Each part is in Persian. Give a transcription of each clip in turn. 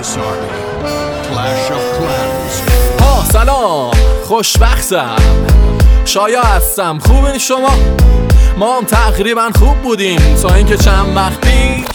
سلام، خوشبختم، شایا هستم. خوبین شما؟ ما هم تقریبا خوب بودیم تا اینکه چند وقت پیش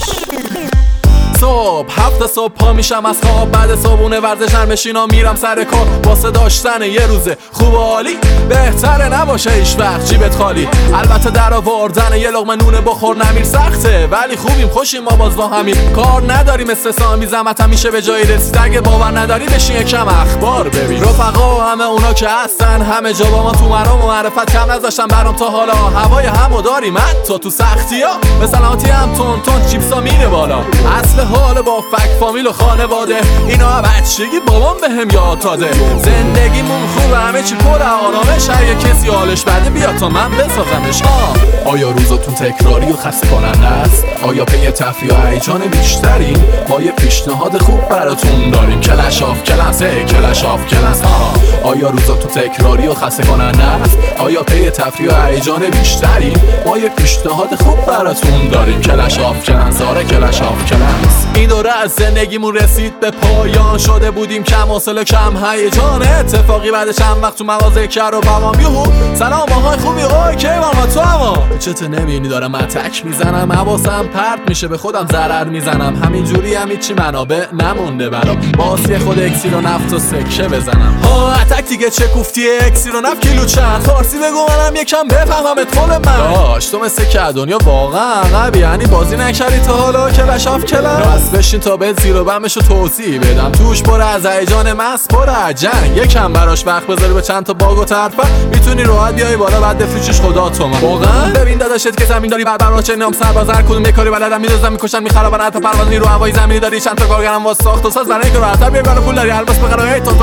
صبح 7 صبح پا میشم از خواب، بعد صبحونه ورزش نرمشینا میرم سر کار. واسه داشتن یه روز خوب و عالی بهتره نباشه هیچ وقت جیبت خالی. البته در آوردن یه لقمه نون بخور نمیر سخته، ولی خوبیم خوشیم ما باز با همین. کار نداریم استثنا زحمت هم میشه به جایی رسید. اگه باور نداری بشین یکم اخبار ببین. رفقا و همه اونا که هستن همه جا با ما تو مرام و معرفت کم نذاشتن برام تا حالا. هوای همو داریم حتی تو سختی ها، به سلامتی هم تون تون چیپسا میره بالا. اصل حال با فک فامیل و خانواده اینا بچگی بابام بهم یاد داده. زندگیمون خوبه همه چی پر آرامش، اگه کسی حالش بده بیا تا من بسازمش. آیا روزاتون تکراری و خسته کننده است؟ آیا پی تفریح و هیجان بیشتری؟ ما یه پیشنهاد خوب براتون داریم، کلش آف کلاس، کلش آف کلاس. آیا روزاتون تکراری و خسته کننده است؟ آیا پی تفریح و هیجان بیشتری؟ ما یه پیشنهاد خوب براتون داریم، کلش آف کلاس، آره کلش آف کلاس. این دوره از زندگیمون رسید به پایان، شده بودیم کم حوصله کم هیجان. اتفاقی بعد چند وقت تو مغازه کر و بوام یهو سلام آهای خوبی اوکی ماما تو اما چته نمیبینی دارم اتک میزنم، حواسم پرت میشه به خودم ضرر میزنم. همینجوری هم هیچی منابع نمونده برام، باسی خود اکسیر و نفت و سکه بزنم. اتک دیگه چه کوفتی اکسیر و نفت کیلو چند؟ فارسی بگو منم یکم بفهممت قول من. داش تو مثل که دنیا واقعا عقبی، یعنی بازی نکردی تا حالا کلش آف کلاس؟ بشین تا بهت زیر و بمشو توضیح بدم، توش پر از هیجان مست پر از جنگ. یکم براش وقت بذاری به چند تا باگ و ترفه میتونی راحت بیای بالا بعد بفروشش خدا تو من. واقعا ببین داداشت که زمین داری بربر چه نام سرباز هر کدوم یه کاری بلدن میدوزن میکشن میخرابن، حتی پرواز نیرو هوایی زمینی داری چند تا کارگرم واسه ساخت و ساز زنه که راحت بیا بالا پول داری الباس بخره تو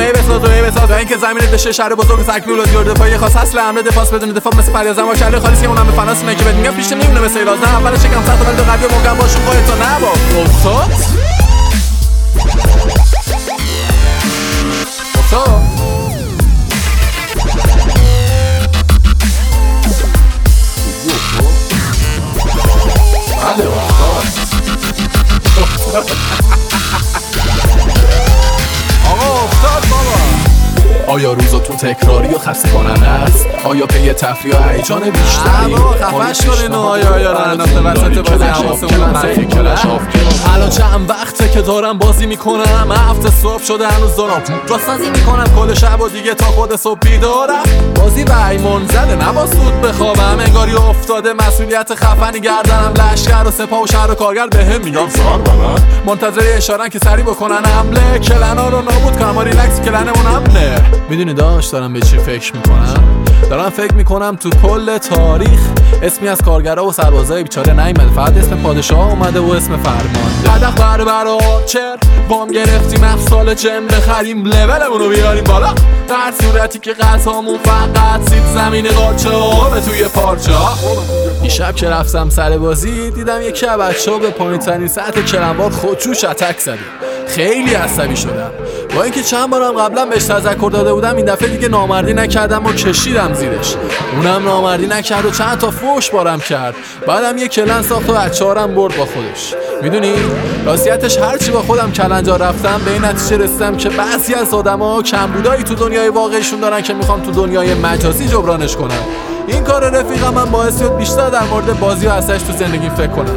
بساز اینکه زمین بشه شهر بزرگ سکمیول و دیور دفاعی خاص اصل حمله دفاع بدون دفاع مثل فریازم و کله خالیس که اونم به فناس میگه بهت میگم پیش نمیونه مثل ایلاز. نه اولش شکم سخت ولی دو قبلی موقع باشون خودت تو نبا افتاد آیا روزاتون تکراری و خسته کننده است؟ آیا پی تفریح و هیجان بیشتری؟ خفش کنین آیا رننافته وسط بازی حواسمون منفی کلش آف کلاس. الان چند وقته که دارم بازی میکنم، هفته صبح شده هنوز دارم جاسازی میکنم کل شب و دیگه تا خود صبح بیدارم. بازی به ایمون زده نباز زود بخوابم، انگاری افتاده مسئولیت خفنی گردنم. لشکر و سپاه و شهر و کارگر بهم میگم سار بلد، منتظری اشارن که سری بکنن حمله، کلنا رو نابود کنم و ریلکس کلنمون حمله. میدونی دارم به چی فکر میکنم؟ دارم فکر میکنم تو کل تاریخ اسمی از کارگرها و سربازای بیچاره نیومده، فقط اسم پادشاه اومده و اسم فرمانده. قدق بربر چر وام گرفتیم افسال جن بخریم لولمون رو بیاریم بالا، در صورتی که غذامون فقط سیب زمین قاچه به توی پارچه. این شب که رفتم سر بازی دیدم یکی از بچه‌ها به پایین ترین سطح کلنوار خودجوش اتک زده. خیلی عصبی شدم، با اینکه چند بارم قبلا بهش تذکر داده بودم. این دفعه دیگه نامردی نکردم و کشیدم زیرش، اونم نامردی نکرد و چند تا فوش بارم کرد. بعدم یه کلن ساخت و بچه‌هارم برد با خودش. میدونی راستیتش هرچی با خودم کلنجا رفتم به این نتیجه رسیدم که بعضی از آدما کمبودایی تو دنیای واقعیشون دارن که میخوام تو دنیای مجازی جبرانش کنم. این کار رفیقم من باعث شد بیشتر در مورد بازی و اثرش تو زندگی فکر کنم.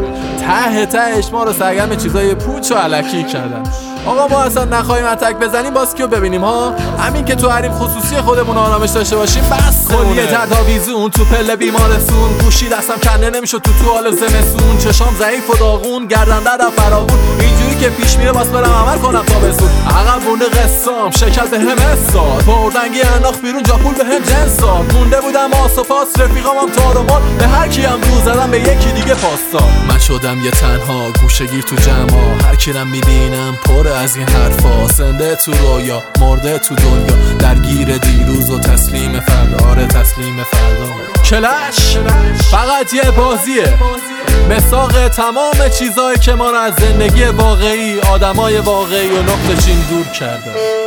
تهش ما رو سرگرم چیزای پوچ و الکی کردن. آقا ما اصلا نخواهیم اتک بزنیم باز کیو ببینیم ها؟ همین که تو حریم خصوصی خودمون آرامش داشته باشیم بس. کلیه تداویزون تو پله بیمارستون، گوشی دستم کنده نمیشد تو حال زمستون، چشام ضعیف و داغون، گردن در فراغون، اینجوری که پیش میره باز برم عمل کنم تا بسون. عقب مونده قصام شکل به هم استاد، بردنگی انداخت بیرون جا پول به هم جنس داد. مونده بودم آس و پاس رفیقام تار و مار، به هر کی هم دو زدم به یکی دیگه پاس داد. من شدم یه تنها گوشه‌گیر تو جمع، هر کیم میبینم پر از این حرفا، زنده تو رویا مرده تو دنیا، درگیر دیروز و تسلیم فردا. آره تسلیم فردا. کلش فقط یه بازیه، مساق تمام چیزایی که ما رو از زندگی واقعی، آدمای واقعی و نقطه چین دور کرده.